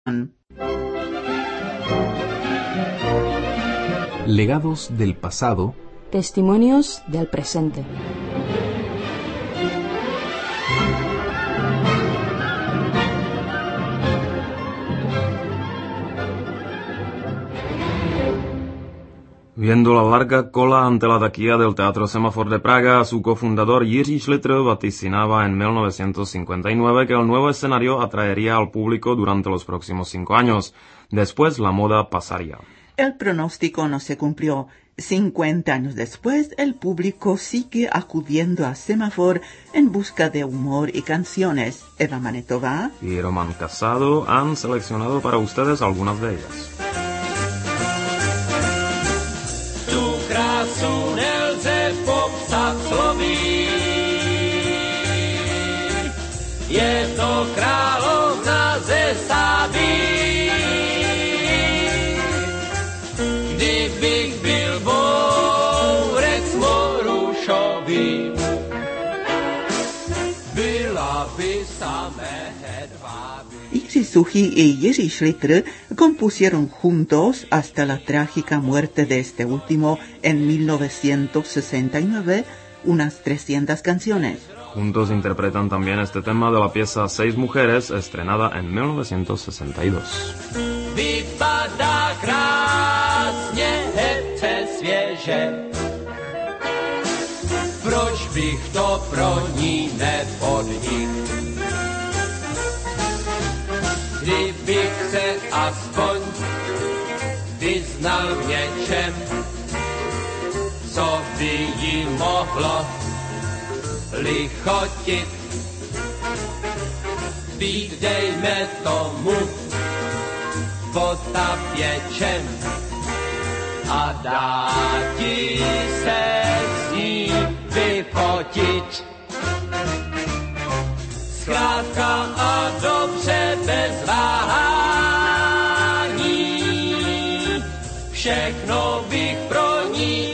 Legados del pasado. Testimonios del presente. Viendo la larga cola ante la taquilla del Teatro Semafor de Praga, su cofundador Jiří Šlitr vaticinaba en 1959 que el nuevo escenario atraería al público durante los próximos 5 años. Después la moda pasaría. El pronóstico no se cumplió. 50 años después, el público sigue acudiendo a Semafor en busca de humor y canciones. Eva Manetova y Roman Casado han seleccionado para ustedes algunas de ellas. Krásu nelze popsat slovy. Je to královna ze Sáby. Kdybych byl bourec morušový, byla by samé hedváby. Jiří Suchý y Jiří Šlitr compusieron juntos hasta la trágica muerte de este último en 1969 unas 300 canciones. Juntos interpretan también este tema de la pieza Seis Mujeres, estrenada en 1962. Vypadá krásně, hezce, svěže. Proč bych to pro ní nepodnikl? Kdybych se aspoň vyznal v něčem, co by jí mohlo lichotit. Být, dejme tomu, potapěčem a dát ti se s ní vyfotit. Zkrátka a dobře bez váhání, všechno bych pro ní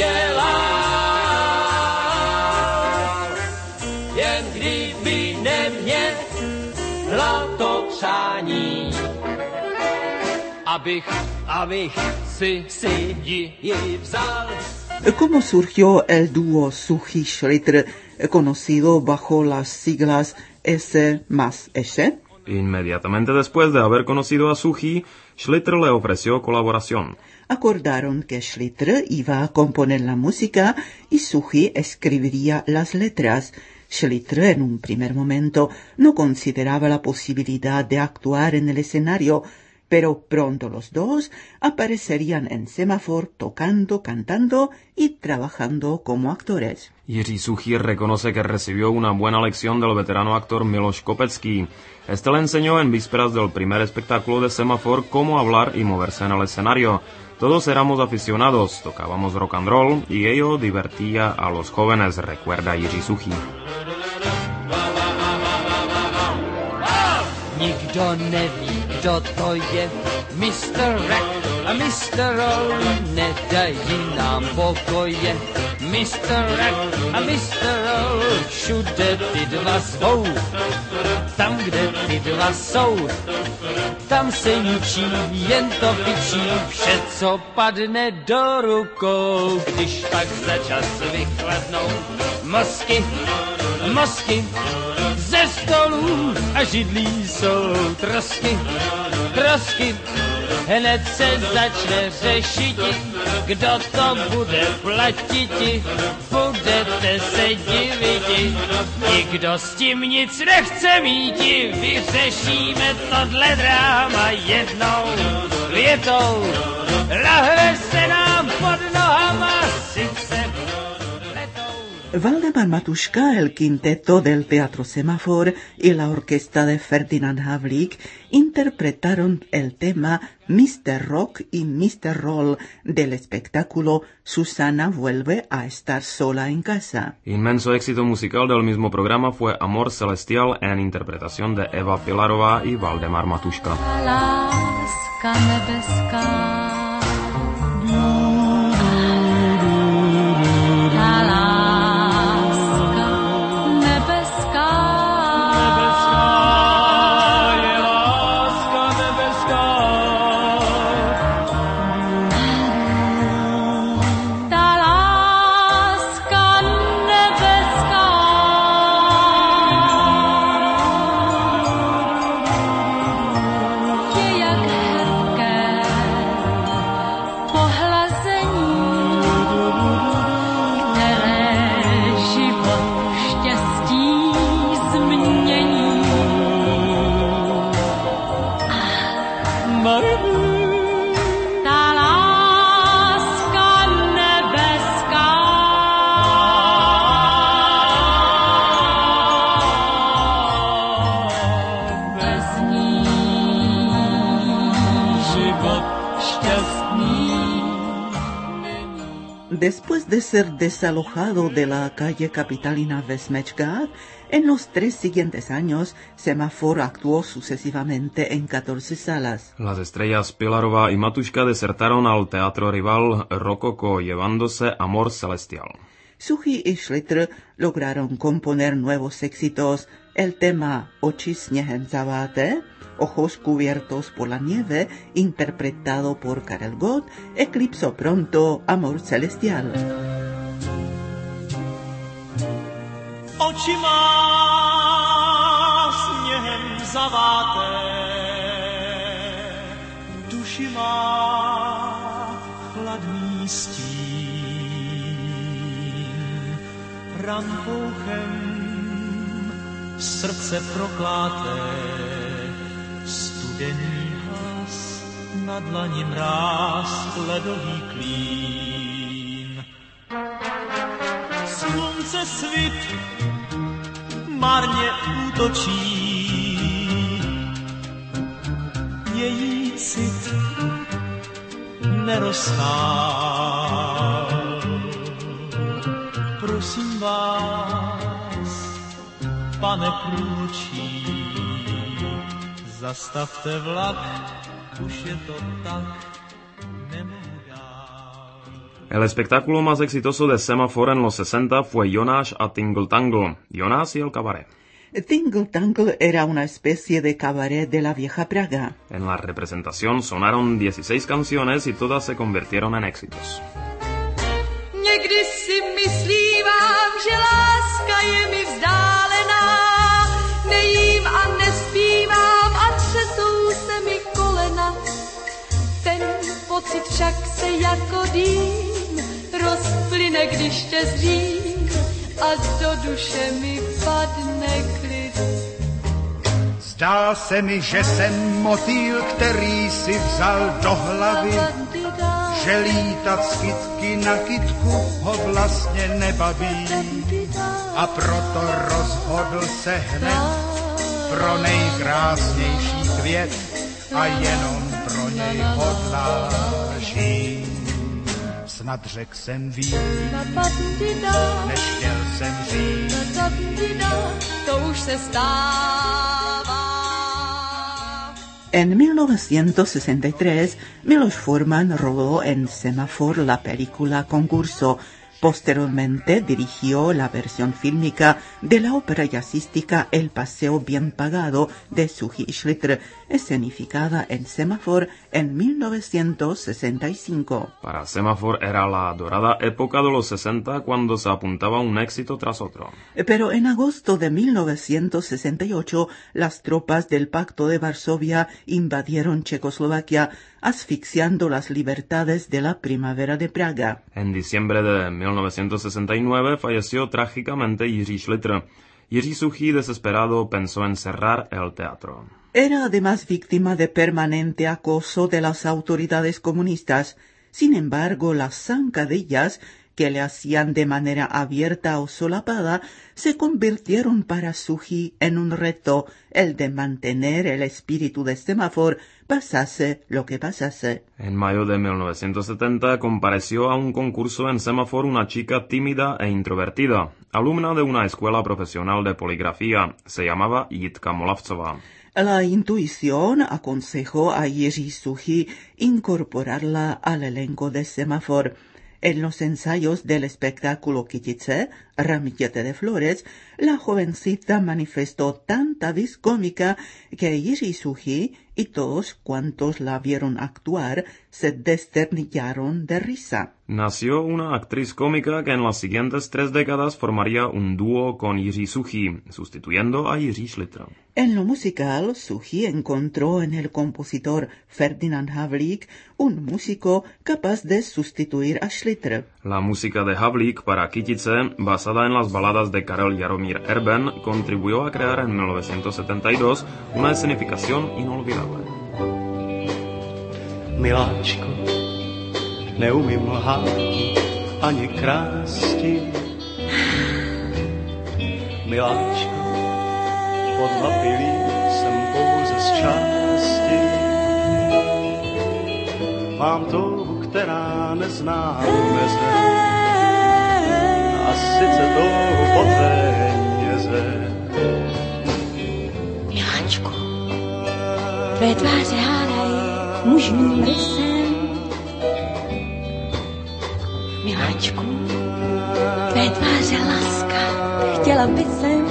udělal. Jen kdyby neměla to přání, abych si ji vzal. ¿Cómo surgió el dúo Suchý-Šlitr, conocido bajo las siglas S más S? Inmediatamente después de haber conocido a Suchý, Šlitr le ofreció colaboración. Acordaron que Šlitr iba a componer la música y Suchý escribiría las letras. Šlitr en un primer momento no consideraba la posibilidad de actuar en el escenario, pero pronto los dos aparecerían en Semafor tocando, cantando y trabajando como actores. Jiří Suchý reconoce que recibió una buena lección del veterano actor Miloš Kopecký. Este le enseñó en vísperas del primer espectáculo de Semafor cómo hablar y moverse en el escenario. Todos éramos aficionados, tocábamos rock and roll y ello divertía a los jóvenes, recuerda Jiří Suchý. Nikdo neví, kdo to je, Mr. Rack a Mr. Roll, nedají nám pokoje. Mr. Rack a Mr. Roll, všude ty dva svou, tam, kde ty dva jsou, tam se ničí, jen to pičí, vše, co padne do rukou. Když pak za čas vychladnou mozky, ze stolů a židlí jsou trosky, hned se začne řešit, kdo to bude platiti, budete se diviti, nikdo s tím nic nechce míti, vyřešíme tohle dráma jednou větou, lahve se nám pod nohama sice. Valdemar Matuška, el quinteto del Teatro Semafor y la orquesta de Ferdinand Havlík interpretaron el tema Mr. Rock y Mr. Roll del espectáculo Susana vuelve a estar sola en casa. Inmenso éxito musical del mismo programa fue Amor Celestial en interpretación de Eva Pilarová y Valdemar Matuška. Láska nebeská. Ta láska nebeská. Bez ní život šťastný. Después de ser desalojado de la calle capitalina Vesmečka, en los 3 siguientes años, Semafor actuó sucesivamente en 14 salas. Las estrellas Pilarová y Matuška desertaron al teatro rival Rokoko llevándose Amor Celestial. Suchý y Schlitter lograron componer nuevos éxitos, el tema Oči sněhem zaváté, Ojos cubiertos por la nieve, interpretado por Karel Gott, eclipsó pronto Amor Celestial. Oči má sněhem zaváté, duši má chladný stín, rampouchem srdce prokláté, studený hlas, na dlani mráz, ledový klín. Slunce svit marně útočí, její cit neroztál. Prosím vás, pane průvodčí, zastavte vlak, už je to tak, nemohu dál. El espectáculo más exitoso de Semafor en los 60 fue Jonáš a Tingle Tangle, Jonás y el cabaret. Tingle Tangle era una especie de cabaret de la vieja Praga. En la representación sonaron 16 canciones y todas se convirtieron en éxitos. Někdy si myslívám, že láska je mi vzdálená, nejím a nespívám a třesou se mi kolena. Ten pocit však se jako dým rozplyne, když tě zřím a do duše mi padne klid. Zdá se mi, že jsem motýl, který si vzal do hlavy, že lítat z kytky na kytku ho vlastně nebaví. A proto rozhodl se hned pro nejkrásnější květ a jenom pro něj hodlá žít. Snad řekl jsem víc, než chtěl jsem říct. To už se stává. En 1963, Miloš Forman rodó en Semafor la película Concurso. Posteriormente dirigió la versión fílmica de la ópera jazzística El Paseo Bien Pagado de Suchý y Schlitter, escenificada en Semafor en 1965. Para Semafor era la dorada época de los 60 cuando se apuntaba un éxito tras otro. Pero en agosto de 1968, las tropas del Pacto de Varsovia invadieron Checoslovaquia, asfixiando las libertades de la primavera de Praga. En diciembre de 1969 falleció trágicamente Jiří Schlitter. Jiří Suchý, desesperado, pensó en cerrar el teatro. Era además víctima de permanente acoso de las autoridades comunistas. Sin embargo, las zancadillas que le hacían de manera abierta o solapada se convirtieron para Suchý en un reto, el de mantener el espíritu de Semafor, pasase lo que pasase. En mayo de 1970 compareció a un concurso en Semafor una chica tímida e introvertida, alumna de una escuela profesional de poligrafía. Se llamaba Jitka Molavcová. La intuición aconsejó a Jiří Suchý incorporarla al elenco de Semafor. En los ensayos del espectáculo Kytice, Ramillete de Flores, la jovencita manifestó tanta vis cómica que Jiří Suchý y todos cuantos la vieron actuar se desternillaron de risa. Nació una actriz cómica que en las siguientes 3 décadas formaría un dúo con Jiří Suchý, sustituyendo a Jiří Schlitter. En lo musical, Suchý encontró en el compositor Ferdinand Havlík un músico capaz de sustituir a Schlitter. La música de Havlík para Kytice, basada en las baladas de Karel Jaromír Erben, contribuyó a crear en 1972 una escenificación inolvidable. Miláčku, neumím lhát ani krásti. Miláčku, podnapilý jsem pouze z části. Mám touhu, která nezná meze, a sice touhu po peněze. Miláčku, tvé tváře hádají mužným rysem. Miláčku, tvé tváře láska, chtěla by jsem.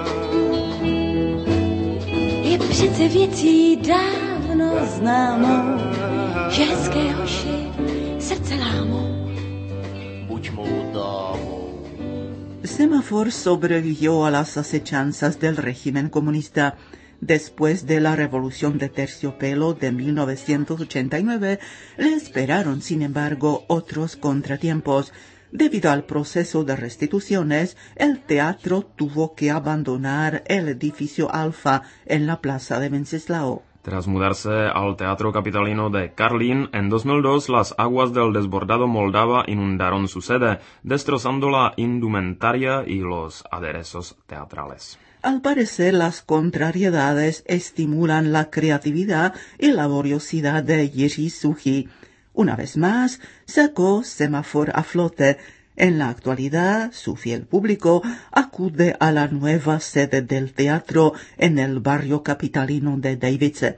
Je přece věcí dávno známou, že hezké hoši srdce lámou. Buď mou dámou. Semafor sobrevivió a las acechanzas del régimen comunista. Después de la Revolución de Terciopelo de 1989, le esperaron, sin embargo, otros contratiempos. Debido al proceso de restituciones, el teatro tuvo que abandonar el edificio Alfa en la plaza de Venceslao. Tras mudarse al Teatro Capitalino de Karlín, en 2002 las aguas del desbordado Moldava inundaron su sede, destrozando la indumentaria y los aderezos teatrales. Al parecer, las contrariedades estimulan la creatividad y laboriosidad de Jiří Suchý. Una vez más, sacó Semafor a flote. En la actualidad, su fiel público acude a la nueva sede del teatro en el barrio capitalino de Dejvice.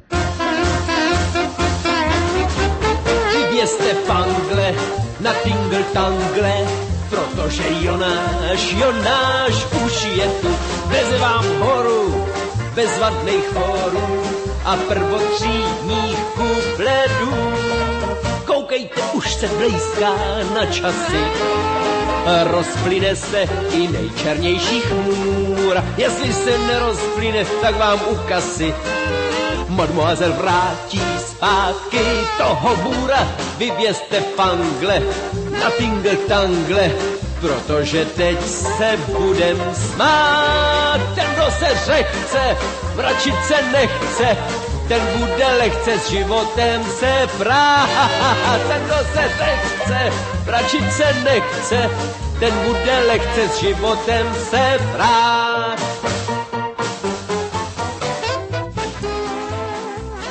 Vyvězte fangle na tingle-tangle, protože Jonáš už je tu. Veze vám horu, bez vadných chorů a prvotřídních kupledů. Koukejte, už se blízká na časy, rozplyne se i nejčernější chmůra. Jestli se nerozplyne, tak vám u kasy mademoiselle vrátí zpátky toho bůra. Vyvězte fangle na tingle-tangle, protože teď se budem smát. Ten, kdo se řechce, mračit se nechce, ten bude lehce s životem se prát. Ten, kdo se řechce, mračit se nechce, ten bude lehce s životem se prát.